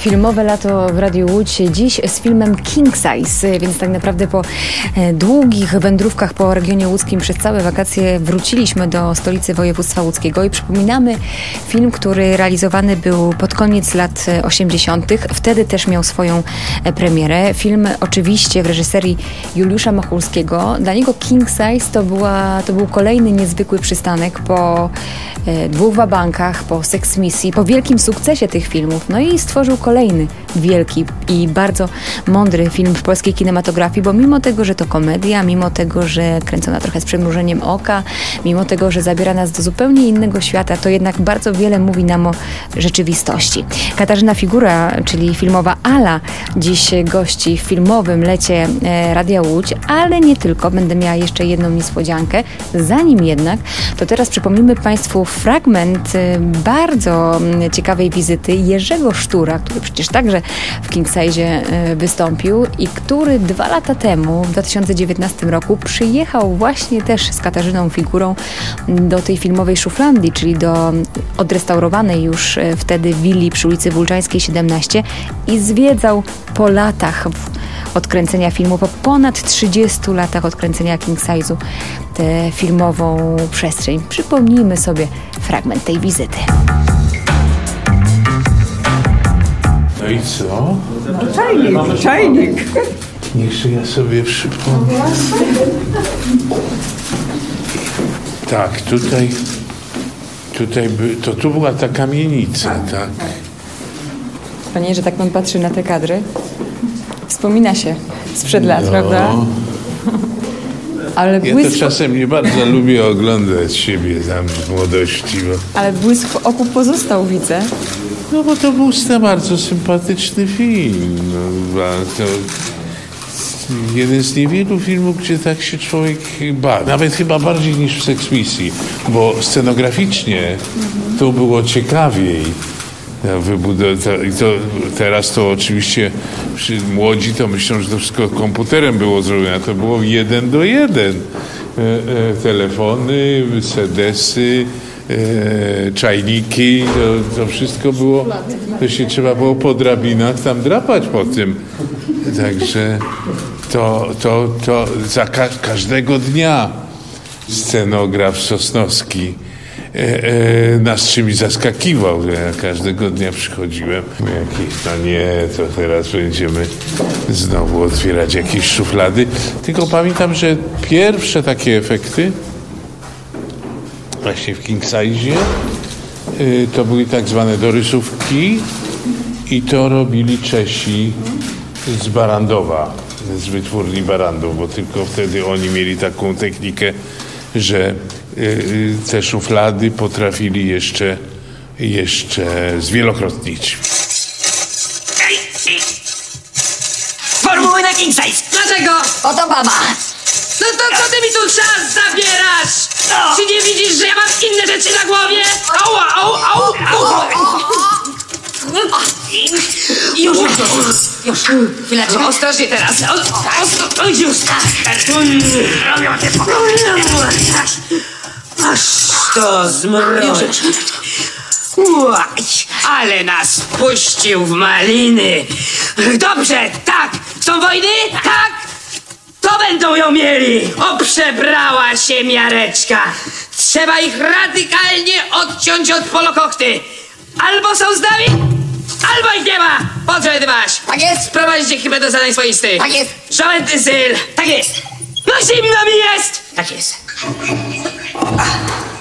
Filmowe lato w Radiu Łódź dziś z filmem King Size, więc tak naprawdę po długich wędrówkach po regionie łódzkim przez całe wakacje wróciliśmy do stolicy województwa łódzkiego i przypominamy film, który realizowany był pod koniec lat 80. Wtedy też miał swoją premierę. Film oczywiście w reżyserii Juliusza Machulskiego. Dla niego King Size to był kolejny niezwykły przystanek po dwóch wabankach, po Seks Misji, po wielkim sukcesie tych filmów. No i stworzył kolejny wielki i bardzo mądry film w polskiej kinematografii, bo mimo tego, że to komedia, mimo tego, że kręcona trochę z przymrużeniem oka, mimo tego, że zabiera nas do zupełnie innego świata, to jednak bardzo wiele mówi nam o rzeczywistości. Katarzyna Figura, czyli filmowa Ala, dziś gości w filmowym lecie Radia Łódź, ale nie tylko. Będę miała jeszcze jedną niespodziankę. Zanim jednak, to teraz przypomnimy Państwu fragment bardzo ciekawej wizyty Jerzego Sztura, który przecież także w King Size wystąpił i który 2 lata temu, w 2019 roku, przyjechał właśnie też z Katarzyną Figurą do tej filmowej Szuflandii, czyli do odrestaurowanej już wtedy willi przy ulicy Wulczańskiej 17 i zwiedzał po latach odkręcenia filmu, po ponad 30 latach odkręcenia King Size'u tę filmową przestrzeń. Przypomnijmy sobie fragment tej wizyty. No i co? No, czajnik. Jeszcze ja sobie przypomnę. Tak, tu była ta kamienica, tak? Panie, że tak pan patrzy na te kadry, wspomina się sprzed lat, prawda? Ale ja to czasem nie bardzo lubię oglądać siebie tam w młodości. Ale błysk w oku pozostał, widzę. No bo to był bardzo sympatyczny film. No, to jeden z niewielu filmów, gdzie tak się człowiek bawi. Nawet chyba bardziej niż w Seks Misji, bo scenograficznie to było ciekawiej. Teraz to oczywiście młodzi to myślą, że to wszystko komputerem było zrobione. To było 1:1. Telefony, sedesy, czajniki, to wszystko było, to się trzeba było po drabinach tam drapać po tym. Także to za każdego dnia scenograf Sosnowski nas czymś zaskakiwał, że ja każdego dnia przychodziłem. To teraz będziemy znowu otwierać jakieś szuflady. Tylko pamiętam, że pierwsze takie efekty właśnie w King Size to były tak zwane dorysówki i to robili Czesi z Barandowa, z wytwórni Barandów, bo tylko wtedy oni mieli taką technikę, że te szuflady potrafili jeszcze zwielokrotnić. Formuły na King Size! Dlaczego? Oto baba! No to co ty mi tu czas zabierasz? Czy nie widzisz, że ja mam inne rzeczy na głowie? Już, chwileczkę. Ostrożnie teraz. Już. Aż to zmrozi. Ale nas puścił w maliny. Dobrze, tak. Chcą wojny? Tak. To będą ją mieli. Przebrała się miareczka. Trzeba ich radykalnie odciąć od polokochty. Albo są z nami, albo ich nie ma. Po co dbasz? Tak jest. Sprowadzić ekipę do zadań swoistych. Tak jest. Żołędny styl. Tak jest. No zimno mi jest. Tak jest.